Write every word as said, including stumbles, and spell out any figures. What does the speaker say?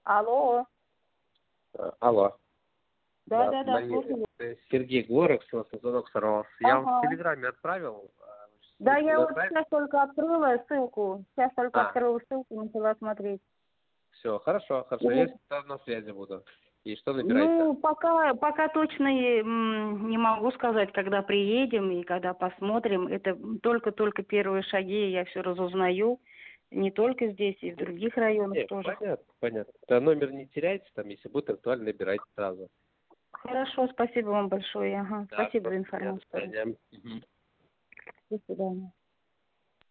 Алло. А, Алло. Да, Да, да, да, мои- слушаю. э, Сергей Горок, с вас звонок сорвался. Я вам Ага. в Телеграме отправил. а, Да, ссылку я на вот сайт. сейчас только открыла ссылку. Сейчас только А, открыла ссылку, начала смотреть. все, хорошо, хорошо. Вот. Я на связи буду. И что набирайте? Ну, пока, пока точно и, м, не могу сказать, когда приедем и когда посмотрим. Это только-только первые шаги, я все разузнаю. Не только здесь, и в других районах Нет, тоже. понятно, понятно. Да, номер не теряйте, там, если будет актуально, набирайте сразу. Хорошо, спасибо вам большое. Ага. Да, Спасибо до за свидания, до информацию. свидания. Мгм. До свидания.